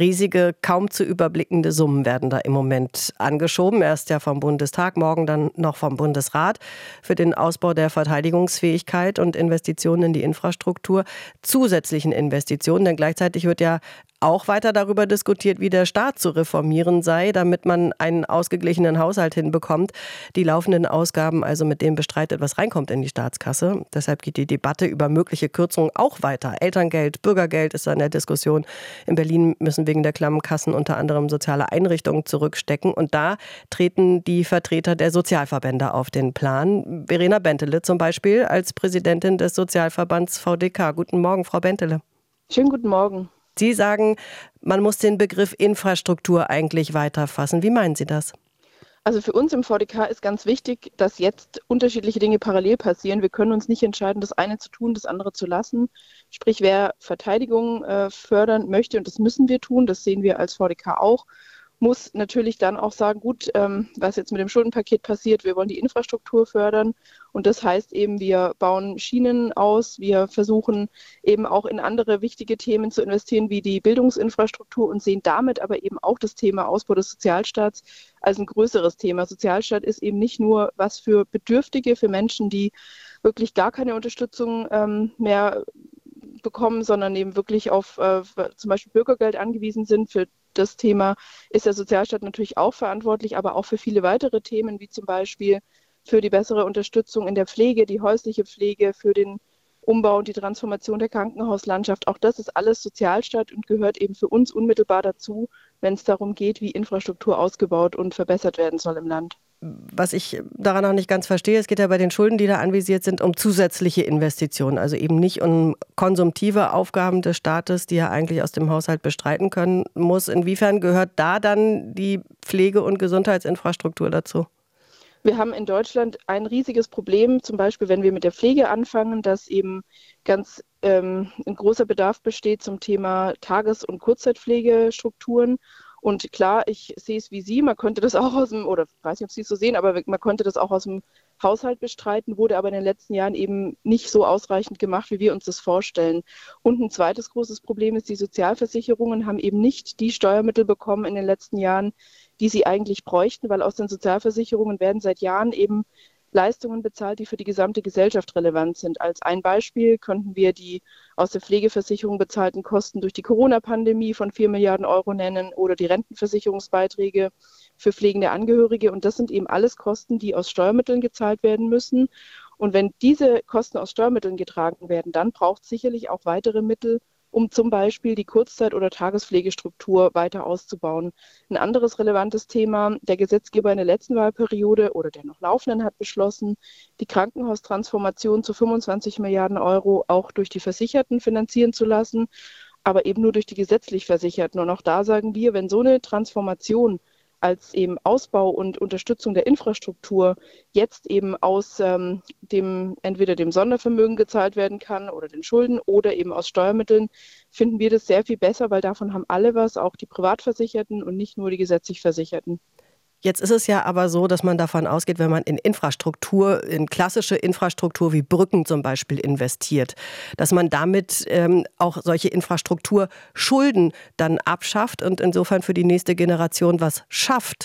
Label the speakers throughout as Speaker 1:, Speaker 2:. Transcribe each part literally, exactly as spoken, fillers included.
Speaker 1: Riesige, kaum zu überblickende Summen werden da im Moment angeschoben. Erst ja vom Bundestag, morgen dann noch vom Bundesrat für den Ausbau der Verteidigungsfähigkeit und Investitionen in die Infrastruktur. Zusätzlichen Investitionen, denn gleichzeitig wird ja auch weiter darüber diskutiert, wie der Staat zu reformieren sei, damit man einen ausgeglichenen Haushalt hinbekommt. Die laufenden Ausgaben also mit dem bestreitet, was reinkommt in die Staatskasse. Deshalb geht die Debatte über mögliche Kürzungen auch weiter. Elterngeld, Bürgergeld ist da in der Diskussion. In Berlin müssen wegen der klammen Kassen unter anderem soziale Einrichtungen zurückstecken. Und da treten die Vertreter der Sozialverbände auf den Plan. Verena Bentele zum Beispiel als Präsidentin des Sozialverbands V D K. Guten Morgen, Frau Bentele.
Speaker 2: Schönen guten Morgen.
Speaker 1: Sie sagen, man muss den Begriff Infrastruktur eigentlich weiterfassen. Wie meinen Sie das?
Speaker 2: Also für uns im V D K ist ganz wichtig, dass jetzt unterschiedliche Dinge parallel passieren. Wir können uns nicht entscheiden, das eine zu tun, das andere zu lassen. Sprich, wer Verteidigung äh, fördern möchte, und das müssen wir tun, das sehen wir als V D K auch, muss natürlich dann auch sagen, gut, ähm, was jetzt mit dem Schuldenpaket passiert, wir wollen die Infrastruktur fördern und das heißt eben, wir bauen Schienen aus, wir versuchen eben auch in andere wichtige Themen zu investieren, wie die Bildungsinfrastruktur und sehen damit aber eben auch das Thema Ausbau des Sozialstaats als ein größeres Thema. Sozialstaat ist eben nicht nur was für Bedürftige, für Menschen, die wirklich gar keine Unterstützung ähm, mehr bekommen, sondern eben wirklich auf äh, zum Beispiel Bürgergeld angewiesen sind. Für das Thema ist der Sozialstaat natürlich auch verantwortlich, aber auch für viele weitere Themen, wie zum Beispiel für die bessere Unterstützung in der Pflege, die häusliche Pflege, für den Umbau und die Transformation der Krankenhauslandschaft. Auch das ist alles Sozialstaat und gehört eben für uns unmittelbar dazu, wenn es darum geht, wie Infrastruktur ausgebaut und verbessert werden soll im Land.
Speaker 1: Was ich daran noch nicht ganz verstehe, es geht ja bei den Schulden, die da anvisiert sind, um zusätzliche Investitionen. Also eben nicht um konsumtive Aufgaben des Staates, die er eigentlich aus dem Haushalt bestreiten können muss. Inwiefern gehört da dann die Pflege- und Gesundheitsinfrastruktur dazu?
Speaker 2: Wir haben in Deutschland ein riesiges Problem, zum Beispiel wenn wir mit der Pflege anfangen, dass eben ganz ähm, ein großer Bedarf besteht zum Thema Tages- und Kurzzeitpflegestrukturen. Und klar, ich sehe es wie Sie, man könnte das auch aus dem, oder ich weiß nicht, ob Sie es so sehen, aber man könnte das auch aus dem Haushalt bestreiten, wurde aber in den letzten Jahren eben nicht so ausreichend gemacht, wie wir uns das vorstellen. Und ein zweites großes Problem ist, die Sozialversicherungen haben eben nicht die Steuermittel bekommen in den letzten Jahren, die sie eigentlich bräuchten, weil aus den Sozialversicherungen werden seit Jahren eben Leistungen bezahlt, die für die gesamte Gesellschaft relevant sind. Als ein Beispiel könnten wir die aus der Pflegeversicherung bezahlten Kosten durch die Corona-Pandemie von vier Milliarden Euro nennen oder die Rentenversicherungsbeiträge für pflegende Angehörige. Und das sind eben alles Kosten, die aus Steuermitteln gezahlt werden müssen. Und wenn diese Kosten aus Steuermitteln getragen werden, dann braucht es sicherlich auch weitere Mittel, um zum Beispiel die Kurzzeit- oder Tagespflegestruktur weiter auszubauen. Ein anderes relevantes Thema, der Gesetzgeber in der letzten Wahlperiode oder der noch laufenden hat beschlossen, die Krankenhaustransformation zu fünfundzwanzig Milliarden Euro auch durch die Versicherten finanzieren zu lassen, aber eben nur durch die gesetzlich Versicherten. Und auch da sagen wir, wenn so eine Transformation als eben Ausbau und Unterstützung der Infrastruktur jetzt eben aus ähm, dem entweder dem Sondervermögen gezahlt werden kann oder den Schulden oder eben aus Steuermitteln, finden wir das sehr viel besser, weil davon haben alle was, auch die Privatversicherten und nicht nur die gesetzlich Versicherten.
Speaker 1: Jetzt ist es ja aber so, dass man davon ausgeht, wenn man in Infrastruktur, in klassische Infrastruktur wie Brücken zum Beispiel investiert, dass man damit ähm, auch solche Infrastrukturschulden dann abschafft und insofern für die nächste Generation was schafft.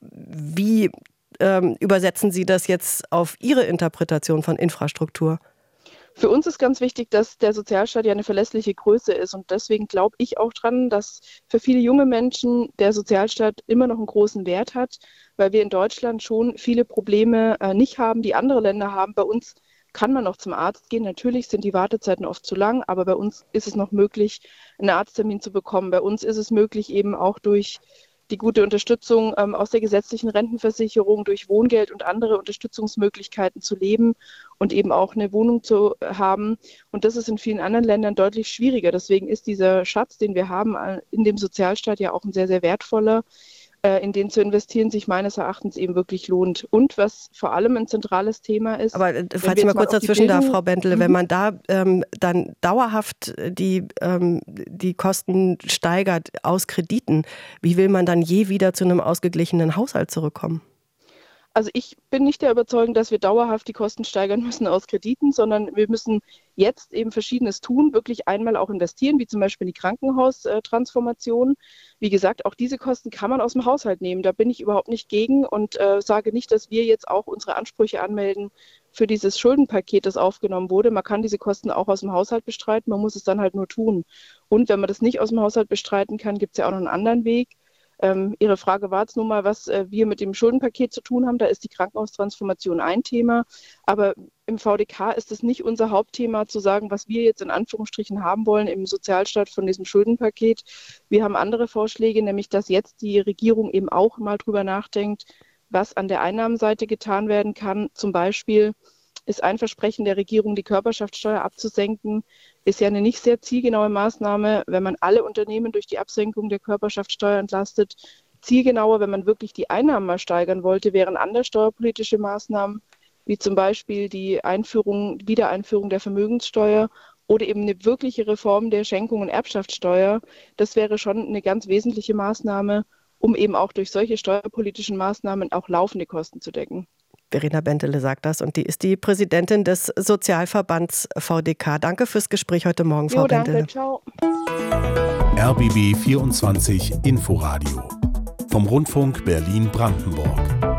Speaker 1: Wie ähm, übersetzen Sie das jetzt auf Ihre Interpretation von Infrastruktur?
Speaker 2: Für uns ist ganz wichtig, dass der Sozialstaat ja eine verlässliche Größe ist. Und deswegen glaube ich auch dran, dass für viele junge Menschen der Sozialstaat immer noch einen großen Wert hat, weil wir in Deutschland schon viele Probleme äh, nicht haben, die andere Länder haben. Bei uns kann man noch zum Arzt gehen. Natürlich sind die Wartezeiten oft zu lang, aber bei uns ist es noch möglich, einen Arzttermin zu bekommen. Bei uns ist es möglich, eben auch durch die gute Unterstützung ähm, aus der gesetzlichen Rentenversicherung, durch Wohngeld und andere Unterstützungsmöglichkeiten zu leben und eben auch eine Wohnung zu haben. Und das ist in vielen anderen Ländern deutlich schwieriger. Deswegen ist dieser Schatz, den wir haben in dem Sozialstaat, ja auch ein sehr, sehr wertvoller, in den zu investieren, sich meines Erachtens eben wirklich lohnt. Und was vor allem ein zentrales Thema ist.
Speaker 1: Aber falls ich mal kurz dazwischen darf, Frau Bentele, wenn man da ähm, dann dauerhaft die, ähm, die Kosten steigert aus Krediten, wie will man dann je wieder zu einem ausgeglichenen Haushalt zurückkommen?
Speaker 2: Also ich bin nicht der Überzeugung, dass wir dauerhaft die Kosten steigern müssen aus Krediten, sondern wir müssen jetzt eben Verschiedenes tun, wirklich einmal auch investieren, wie zum Beispiel in die Krankenhaustransformation. Wie gesagt, auch diese Kosten kann man aus dem Haushalt nehmen. Da bin ich überhaupt nicht gegen und äh, sage nicht, dass wir jetzt auch unsere Ansprüche anmelden für dieses Schuldenpaket, das aufgenommen wurde. Man kann diese Kosten auch aus dem Haushalt bestreiten, man muss es dann halt nur tun. Und wenn man das nicht aus dem Haushalt bestreiten kann, gibt es ja auch noch einen anderen Weg. Ähm, Ihre Frage war jetzt nun mal, was äh, wir mit dem Schuldenpaket zu tun haben. Da ist die Krankenhaustransformation ein Thema. Aber im V D K ist es nicht unser Hauptthema, zu sagen, was wir jetzt in Anführungsstrichen haben wollen im Sozialstaat von diesem Schuldenpaket. Wir haben andere Vorschläge, nämlich dass jetzt die Regierung eben auch mal drüber nachdenkt, was an der Einnahmenseite getan werden kann. Zum Beispiel ist ein Versprechen der Regierung, die Körperschaftssteuer abzusenken, ist ja eine nicht sehr zielgenaue Maßnahme, wenn man alle Unternehmen durch die Absenkung der Körperschaftssteuer entlastet. Zielgenauer, wenn man wirklich die Einnahmen mal steigern wollte, wären andere steuerpolitische Maßnahmen, wie zum Beispiel die Einführung, Wiedereinführung der Vermögenssteuer oder eben eine wirkliche Reform der Schenkung- und Erbschaftssteuer. Das wäre schon eine ganz wesentliche Maßnahme, um eben auch durch solche steuerpolitischen Maßnahmen auch laufende Kosten zu decken.
Speaker 1: Verena Bentele sagt das und die ist die Präsidentin des Sozialverbands V D K. Danke fürs Gespräch heute Morgen, Frau
Speaker 2: Jo,
Speaker 1: Bentele.
Speaker 2: danke, ciao.
Speaker 3: R B B vierundzwanzig Inforadio vom Rundfunk Berlin-Brandenburg.